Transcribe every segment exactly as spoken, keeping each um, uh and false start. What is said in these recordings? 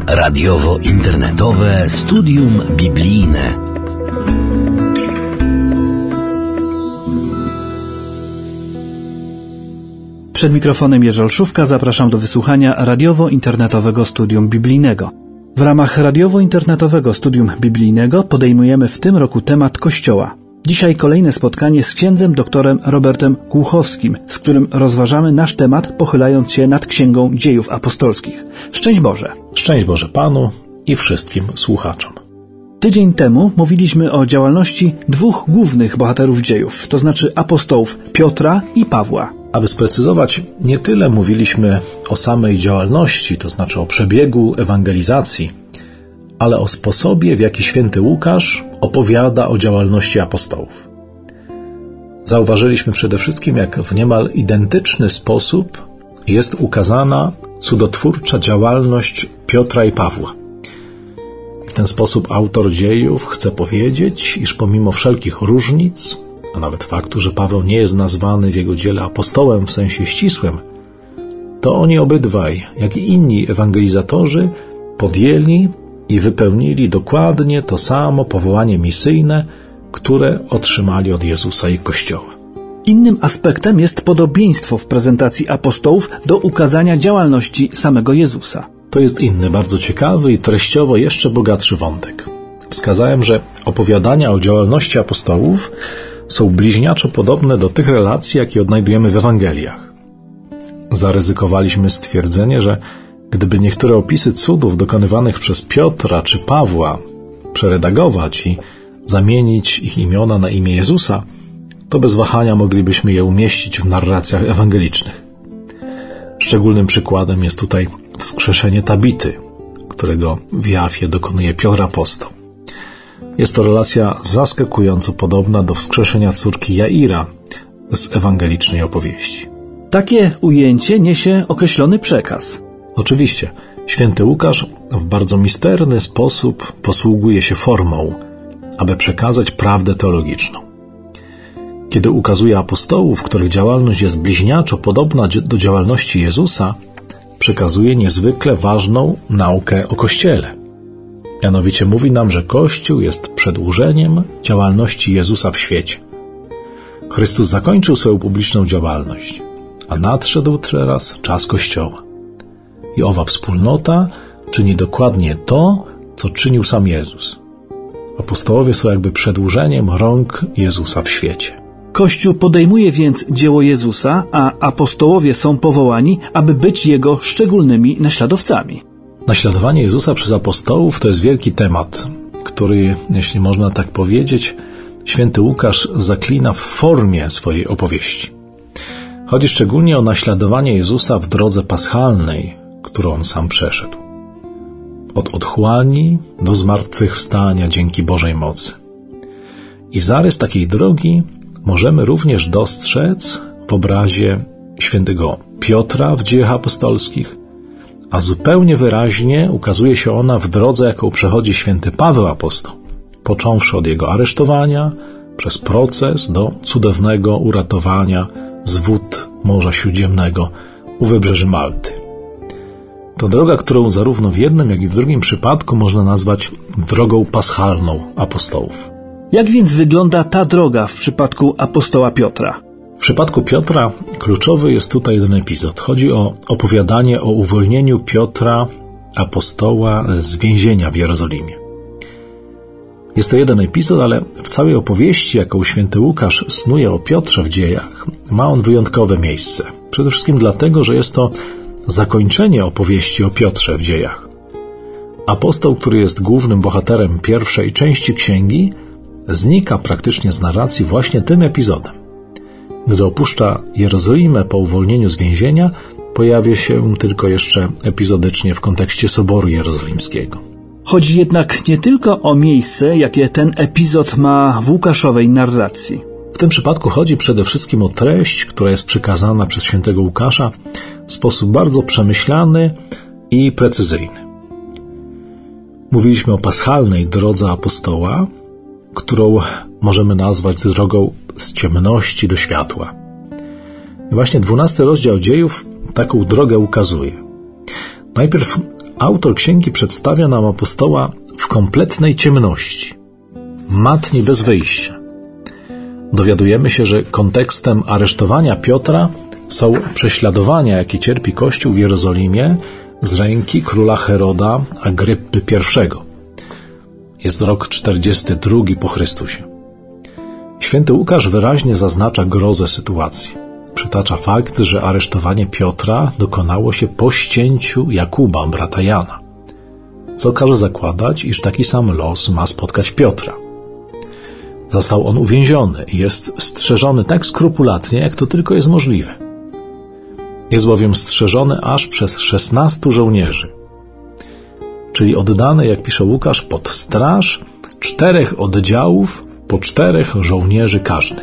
Radiowo-internetowe studium biblijne. Przed mikrofonem Jerzy Olszówka, zapraszam do wysłuchania radiowo-internetowego studium biblijnego. W ramach radiowo-internetowego studium biblijnego podejmujemy w tym roku temat Kościoła. Dzisiaj kolejne spotkanie z księdzem doktorem Robertem Głuchowskim, z którym rozważamy nasz temat, pochylając się nad Księgą Dziejów Apostolskich. Szczęść Boże! Szczęść Boże Panu i wszystkim słuchaczom. Tydzień temu mówiliśmy o działalności dwóch głównych bohaterów dziejów, to znaczy apostołów Piotra i Pawła. Aby sprecyzować, nie tyle mówiliśmy o samej działalności, to znaczy o przebiegu ewangelizacji, ale o sposobie, w jaki święty Łukasz opowiada o działalności apostołów. Zauważyliśmy przede wszystkim, jak w niemal identyczny sposób jest ukazana cudotwórcza działalność Piotra i Pawła. W ten sposób autor dziejów chce powiedzieć, iż pomimo wszelkich różnic, a nawet faktu, że Paweł nie jest nazwany w jego dziele apostołem w sensie ścisłym, to oni obydwaj, jak i inni ewangelizatorzy, podjęli i wypełnili dokładnie to samo powołanie misyjne, które otrzymali od Jezusa i Kościoła. Innym aspektem jest podobieństwo w prezentacji apostołów do ukazania działalności samego Jezusa. To jest inny, bardzo ciekawy i treściowo jeszcze bogatszy wątek. Wskazałem, że opowiadania o działalności apostołów są bliźniaczo podobne do tych relacji, jakie odnajdujemy w Ewangeliach. Zaryzykowaliśmy stwierdzenie, że gdyby niektóre opisy cudów dokonywanych przez Piotra czy Pawła przeredagować i zamienić ich imiona na imię Jezusa, to bez wahania moglibyśmy je umieścić w narracjach ewangelicznych. Szczególnym przykładem jest tutaj wskrzeszenie Tabity, którego w Jafie dokonuje Piotr Apostoł. Jest to relacja zaskakująco podobna do wskrzeszenia córki Jaira z ewangelicznej opowieści. Takie ujęcie niesie określony przekaz. Oczywiście, święty Łukasz w bardzo misterny sposób posługuje się formą, aby przekazać prawdę teologiczną. Kiedy ukazuje apostołów, których działalność jest bliźniaczo podobna do działalności Jezusa, przekazuje niezwykle ważną naukę o Kościele. Mianowicie mówi nam, że Kościół jest przedłużeniem działalności Jezusa w świecie. Chrystus zakończył swoją publiczną działalność, a nadszedł teraz czas Kościoła. I owa wspólnota czyni dokładnie to, co czynił sam Jezus. Apostołowie są jakby przedłużeniem rąk Jezusa w świecie. Kościół podejmuje więc dzieło Jezusa, a apostołowie są powołani, aby być Jego szczególnymi naśladowcami. Naśladowanie Jezusa przez apostołów to jest wielki temat, który, jeśli można tak powiedzieć, święty Łukasz zaklina w formie swojej opowieści. Chodzi szczególnie o naśladowanie Jezusa w drodze paschalnej, którą On sam przeszedł. Od otchłani do zmartwychwstania dzięki Bożej mocy. I zarys takiej drogi możemy również dostrzec w obrazie świętego Piotra w Dziejach Apostolskich, a zupełnie wyraźnie ukazuje się ona w drodze, jaką przechodzi święty Paweł Apostoł, począwszy od jego aresztowania, przez proces do cudownego uratowania z wód Morza Śródziemnego u wybrzeży Malty. To droga, którą zarówno w jednym, jak i w drugim przypadku można nazwać drogą paschalną apostołów. Jak więc wygląda ta droga w przypadku apostoła Piotra? W przypadku Piotra kluczowy jest tutaj jeden epizod. Chodzi o opowiadanie o uwolnieniu Piotra, apostoła, z więzienia w Jerozolimie. Jest to jeden epizod, ale w całej opowieści, jaką święty Łukasz snuje o Piotrze w dziejach, ma on wyjątkowe miejsce. Przede wszystkim dlatego, że jest to zakończenie opowieści o Piotrze w dziejach. Apostoł, który jest głównym bohaterem pierwszej części księgi, znika praktycznie z narracji właśnie tym epizodem. Gdy opuszcza Jerozolimę po uwolnieniu z więzienia, pojawia się tylko jeszcze epizodycznie w kontekście Soboru Jerozolimskiego. Chodzi jednak nie tylko o miejsce, jakie ten epizod ma w Łukaszowej narracji. W tym przypadku chodzi przede wszystkim o treść, która jest przekazana przez świętego Łukasza w sposób bardzo przemyślany i precyzyjny. Mówiliśmy o paschalnej drodze apostoła, którą możemy nazwać drogą z ciemności do światła. I właśnie dwunasty rozdział Dziejów taką drogę ukazuje. Najpierw autor księgi przedstawia nam apostoła w kompletnej ciemności, matni bez wyjścia. Dowiadujemy się, że kontekstem aresztowania Piotra są prześladowania, jakie cierpi Kościół w Jerozolimie z ręki króla Heroda Agryppy pierwszego. Jest rok czterdziesty drugi po Chrystusie. Święty Łukasz wyraźnie zaznacza grozę sytuacji. Przytacza fakt, że aresztowanie Piotra dokonało się po ścięciu Jakuba, brata Jana, co każe zakładać, iż taki sam los ma spotkać Piotra. Został on uwięziony i jest strzeżony tak skrupulatnie, jak to tylko jest możliwe. Jest bowiem strzeżony aż przez szesnastu żołnierzy, czyli oddany, jak pisze Łukasz, pod straż czterech oddziałów, po czterech żołnierzy każdy.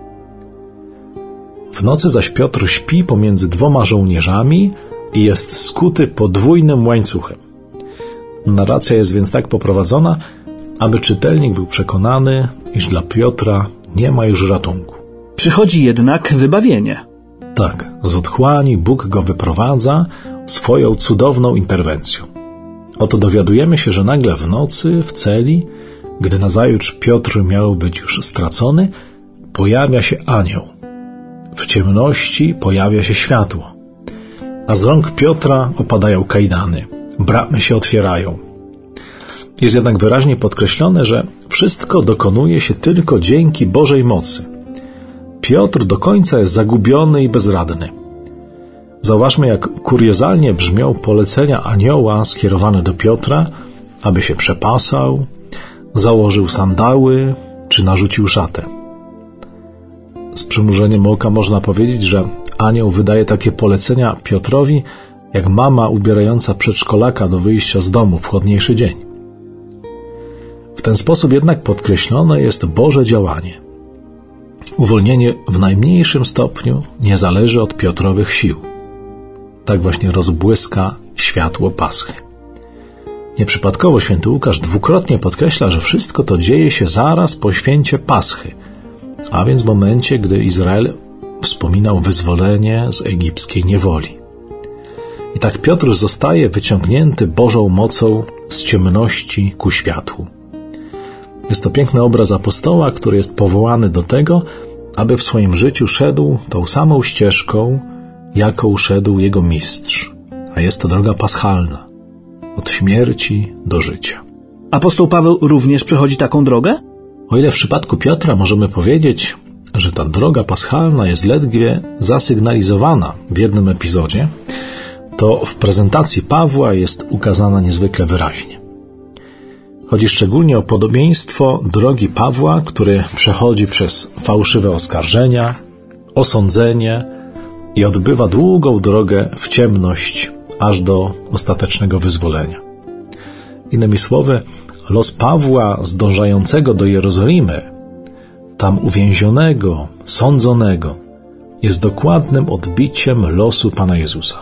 W nocy zaś Piotr śpi pomiędzy dwoma żołnierzami i jest skuty podwójnym łańcuchem. Narracja jest więc tak poprowadzona, aby czytelnik był przekonany, iż dla Piotra nie ma już ratunku. Przychodzi jednak wybawienie. Tak, z otchłani Bóg go wyprowadza swoją cudowną interwencją. Oto dowiadujemy się, że nagle w nocy, w celi, gdy nazajutrz Piotr miał być już stracony, pojawia się anioł. W ciemności pojawia się światło, a z rąk Piotra opadają kajdany, bramy się otwierają. Jest jednak wyraźnie podkreślone, że wszystko dokonuje się tylko dzięki Bożej mocy. Piotr do końca jest zagubiony i bezradny. Zauważmy, jak kuriozalnie brzmią polecenia anioła skierowane do Piotra, aby się przepasał, założył sandały czy narzucił szatę. Z przymrużeniem oka można powiedzieć, że anioł wydaje takie polecenia Piotrowi, jak mama ubierająca przedszkolaka do wyjścia z domu w chłodniejszy dzień. W ten sposób jednak podkreślone jest Boże działanie. Uwolnienie w najmniejszym stopniu nie zależy od Piotrowych sił. Tak właśnie rozbłyska światło Paschy. Nieprzypadkowo święty Łukasz dwukrotnie podkreśla, że wszystko to dzieje się zaraz po święcie Paschy, a więc w momencie, gdy Izrael wspominał wyzwolenie z egipskiej niewoli. I tak Piotr zostaje wyciągnięty Bożą mocą z ciemności ku światłu. Jest to piękny obraz apostoła, który jest powołany do tego, aby w swoim życiu szedł tą samą ścieżką, jaką szedł jego mistrz, a jest to droga paschalna, od śmierci do życia. Apostoł Paweł również przechodzi taką drogę? O ile w przypadku Piotra możemy powiedzieć, że ta droga paschalna jest ledwie zasygnalizowana w jednym epizodzie, to w prezentacji Pawła jest ukazana niezwykle wyraźnie. Chodzi szczególnie o podobieństwo drogi Pawła, który przechodzi przez fałszywe oskarżenia, osądzenie i odbywa długą drogę w ciemność, aż do ostatecznego wyzwolenia. Innymi słowy, los Pawła zdążającego do Jerozolimy, tam uwięzionego, sądzonego, jest dokładnym odbiciem losu Pana Jezusa.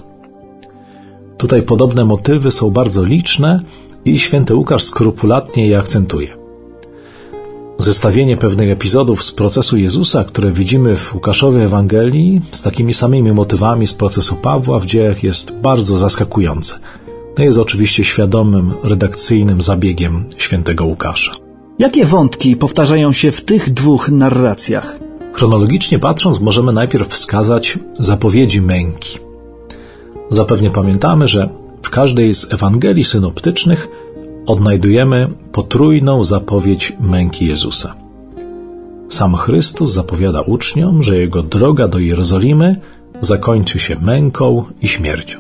Tutaj podobne motywy są bardzo liczne i święty Łukasz skrupulatnie je akcentuje. Zestawienie pewnych epizodów z procesu Jezusa, które widzimy w Łukaszowej Ewangelii, z takimi samymi motywami z procesu Pawła w dziejach jest bardzo zaskakujące. To jest oczywiście świadomym, redakcyjnym zabiegiem świętego Łukasza. Jakie wątki powtarzają się w tych dwóch narracjach? Chronologicznie patrząc, możemy najpierw wskazać zapowiedzi męki. Zapewne pamiętamy, że w każdej z Ewangelii synoptycznych odnajdujemy potrójną zapowiedź męki Jezusa. Sam Chrystus zapowiada uczniom, że Jego droga do Jerozolimy zakończy się męką i śmiercią.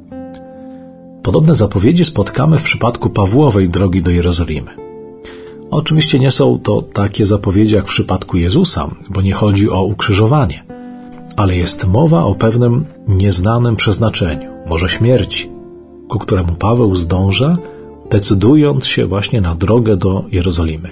Podobne zapowiedzi spotkamy w przypadku Pawłowej drogi do Jerozolimy. Oczywiście nie są to takie zapowiedzi jak w przypadku Jezusa, bo nie chodzi o ukrzyżowanie, ale jest mowa o pewnym nieznanym przeznaczeniu, może śmierci, ku któremu Paweł zdąża, decydując się właśnie na drogę do Jerozolimy.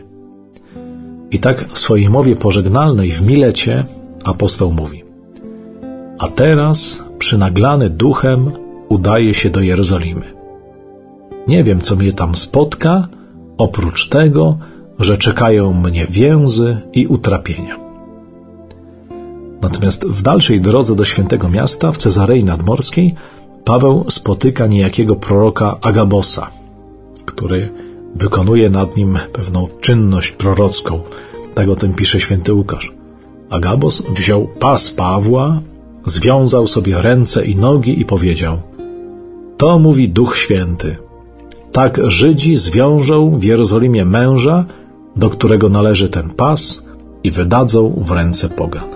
I tak w swojej mowie pożegnalnej w Milecie apostoł mówi: a teraz, przynaglany duchem, udaję się do Jerozolimy. Nie wiem, co mnie tam spotka, oprócz tego, że czekają mnie więzy i utrapienia. Natomiast w dalszej drodze do świętego miasta, w Cezarei Nadmorskiej, Paweł spotyka niejakiego proroka Agabosa, który wykonuje nad nim pewną czynność prorocką. Tak o tym pisze święty Łukasz. Agabos wziął pas Pawła, związał sobie ręce i nogi i powiedział: to mówi Duch Święty. Tak Żydzi zwiążą w Jerozolimie męża, do którego należy ten pas, i wydadzą w ręce pogan.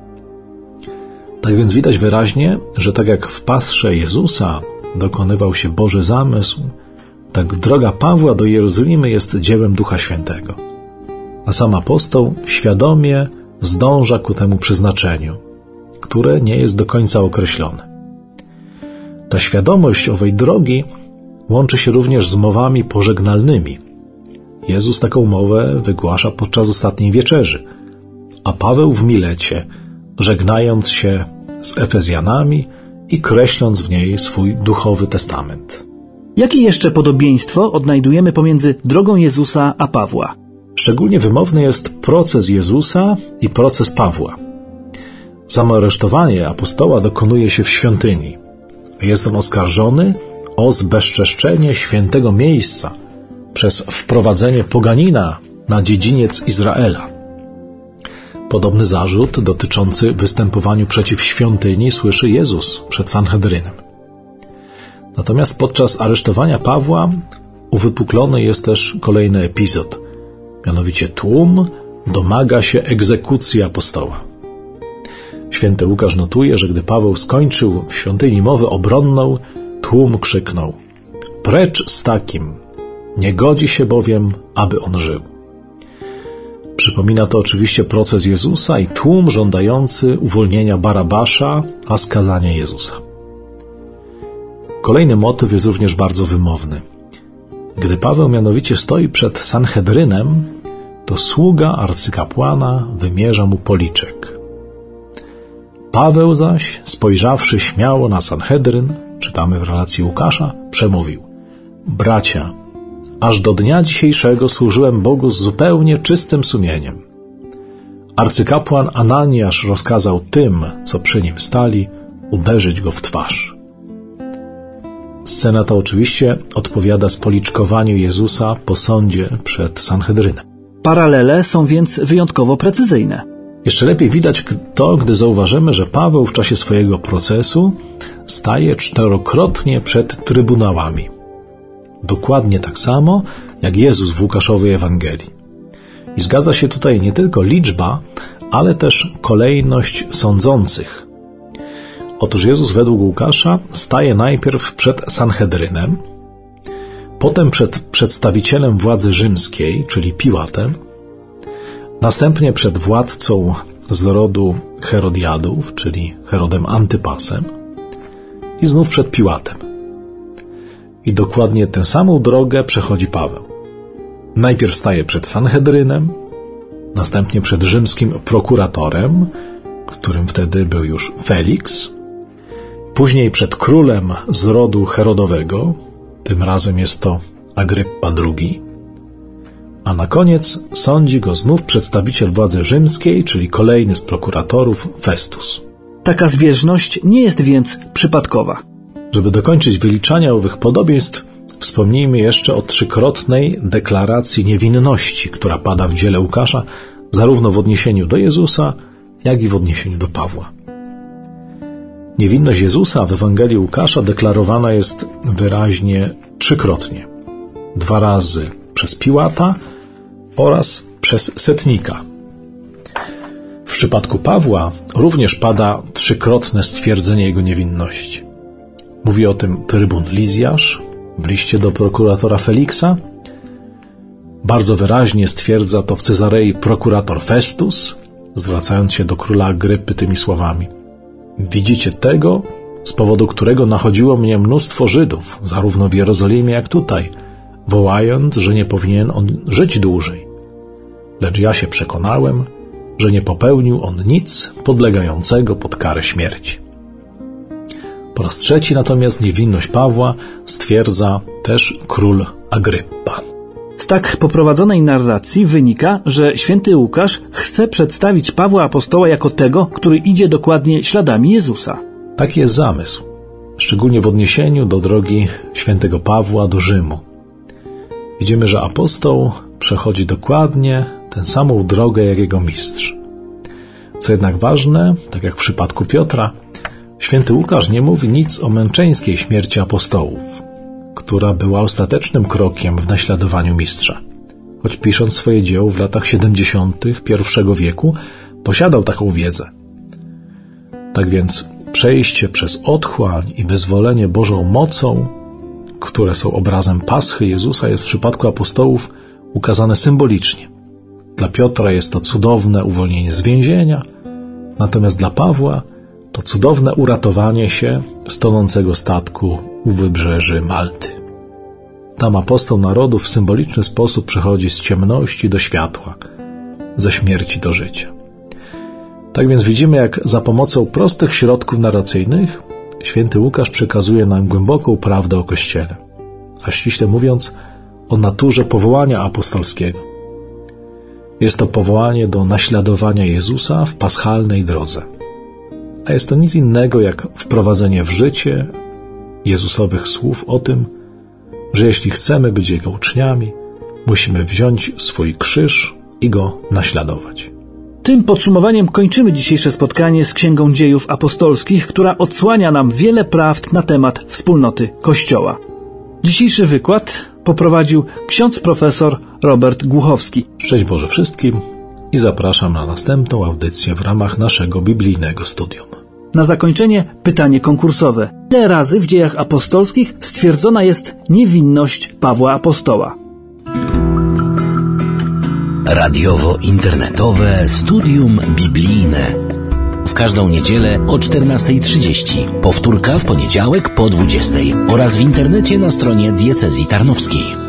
Tak więc widać wyraźnie, że tak jak w pasrze Jezusa dokonywał się Boży zamysł, tak droga Pawła do Jerozolimy jest dziełem Ducha Świętego. A sam apostoł świadomie zdąża ku temu przeznaczeniu, które nie jest do końca określone. Ta świadomość owej drogi łączy się również z mowami pożegnalnymi. Jezus taką mowę wygłasza podczas ostatniej wieczerzy, a Paweł w Milecie, żegnając się z Efezjanami i kreśląc w niej swój duchowy testament. Jakie jeszcze podobieństwo odnajdujemy pomiędzy drogą Jezusa a Pawła? Szczególnie wymowny jest proces Jezusa i proces Pawła. Samo aresztowanie apostoła dokonuje się w świątyni. Jest on oskarżony o zbezczeszczenie świętego miejsca przez wprowadzenie poganina na dziedziniec Izraela. Podobny zarzut dotyczący występowaniu przeciw świątyni słyszy Jezus przed Sanhedrynem. Natomiast podczas aresztowania Pawła uwypuklony jest też kolejny epizod. Mianowicie tłum domaga się egzekucji apostoła. Święty Łukasz notuje, że gdy Paweł skończył w świątyni mowę obronną, tłum krzyknął: precz z takim, nie godzi się bowiem, aby on żył. Przypomina to oczywiście proces Jezusa i tłum żądający uwolnienia Barabasza, a skazania Jezusa. Kolejny motyw jest również bardzo wymowny. Gdy Paweł mianowicie stoi przed Sanhedrynem, to sługa arcykapłana wymierza mu policzek. Paweł zaś, spojrzawszy śmiało na Sanhedryn, czytamy w relacji Łukasza, przemówił: bracia, aż do dnia dzisiejszego służyłem Bogu z zupełnie czystym sumieniem. Arcykapłan Ananiasz rozkazał tym, co przy nim stali, uderzyć go w twarz. Scena ta oczywiście odpowiada spoliczkowaniu Jezusa po sądzie przed Sanhedrynem. Paralele są więc wyjątkowo precyzyjne. Jeszcze lepiej widać to, gdy zauważymy, że Paweł w czasie swojego procesu staje czterokrotnie przed trybunałami. Dokładnie tak samo, jak Jezus w Łukaszowej Ewangelii. I zgadza się tutaj nie tylko liczba, ale też kolejność sądzących. Otóż Jezus według Łukasza staje najpierw przed Sanhedrynem, potem przed przedstawicielem władzy rzymskiej, czyli Piłatem, następnie przed władcą z rodu Herodiadów, czyli Herodem Antypasem, i znów przed Piłatem. I dokładnie tę samą drogę przechodzi Paweł. Najpierw staje przed Sanhedrynem, następnie przed rzymskim prokuratorem, którym wtedy był już Feliks, później przed królem z rodu Herodowego, tym razem jest to Agryppa drugi, a na koniec sądzi go znów przedstawiciel władzy rzymskiej, czyli kolejny z prokuratorów, Festus. Taka zbieżność nie jest więc przypadkowa. Żeby dokończyć wyliczanie owych podobieństw, wspomnijmy jeszcze o trzykrotnej deklaracji niewinności, która pada w dziele Łukasza, zarówno w odniesieniu do Jezusa, jak i w odniesieniu do Pawła. Niewinność Jezusa w Ewangelii Łukasza deklarowana jest wyraźnie trzykrotnie. Dwa razy przez Piłata oraz przez setnika. W przypadku Pawła również pada trzykrotne stwierdzenie jego niewinności. Mówi o tym trybun Lizjasz w liście do prokuratora Feliksa. Bardzo wyraźnie stwierdza to w Cezarei prokurator Festus, zwracając się do króla Agrypy tymi słowami: widzicie tego, z powodu którego nachodziło mnie mnóstwo Żydów, zarówno w Jerozolimie jak tutaj, wołając, że nie powinien on żyć dłużej. Lecz ja się przekonałem, że nie popełnił on nic podlegającego pod karę śmierci. Po raz trzeci natomiast niewinność Pawła stwierdza też król Agryppa. Z tak poprowadzonej narracji wynika, że święty Łukasz chce przedstawić Pawła apostoła jako tego, który idzie dokładnie śladami Jezusa. Taki jest zamysł. szczególnie w odniesieniu do drogi świętego Pawła do Rzymu. Widzimy, że apostoł przechodzi dokładnie tę samą drogę jak jego mistrz. Co jednak ważne, tak jak w przypadku Piotra, święty Łukasz nie mówi nic o męczeńskiej śmierci apostołów, która była ostatecznym krokiem w naśladowaniu mistrza. Choć pisząc swoje dzieło w latach siedemdziesiątych pierwszego wieku, posiadał taką wiedzę. Tak więc przejście przez otchłań i wyzwolenie Bożą mocą, które są obrazem Paschy Jezusa, jest w przypadku apostołów ukazane symbolicznie. Dla Piotra jest to cudowne uwolnienie z więzienia, natomiast dla Pawła to cudowne uratowanie się z tonącego statku u wybrzeży Malty. Tam apostoł narodów w symboliczny sposób przechodzi z ciemności do światła, ze śmierci do życia. Tak więc widzimy, jak za pomocą prostych środków narracyjnych święty Łukasz przekazuje nam głęboką prawdę o Kościele, a ściśle mówiąc o naturze powołania apostolskiego. Jest to powołanie do naśladowania Jezusa w paschalnej drodze. A jest to nic innego jak wprowadzenie w życie Jezusowych słów o tym, że jeśli chcemy być Jego uczniami, musimy wziąć swój krzyż i Go naśladować. Tym podsumowaniem kończymy dzisiejsze spotkanie z Księgą Dziejów Apostolskich, która odsłania nam wiele prawd na temat wspólnoty Kościoła. Dzisiejszy wykład poprowadził ksiądz profesor Robert Głuchowski. Szczęść Boże wszystkim i zapraszam na następną audycję w ramach naszego biblijnego studium. Na zakończenie pytanie konkursowe. Ile razy w Dziejach Apostolskich stwierdzona jest niewinność Pawła Apostoła? Radiowo-internetowe Studium Biblijne. W każdą niedzielę o czternasta trzydzieści. Powtórka w poniedziałek po dwudziestej oraz w internecie na stronie diecezji tarnowskiej.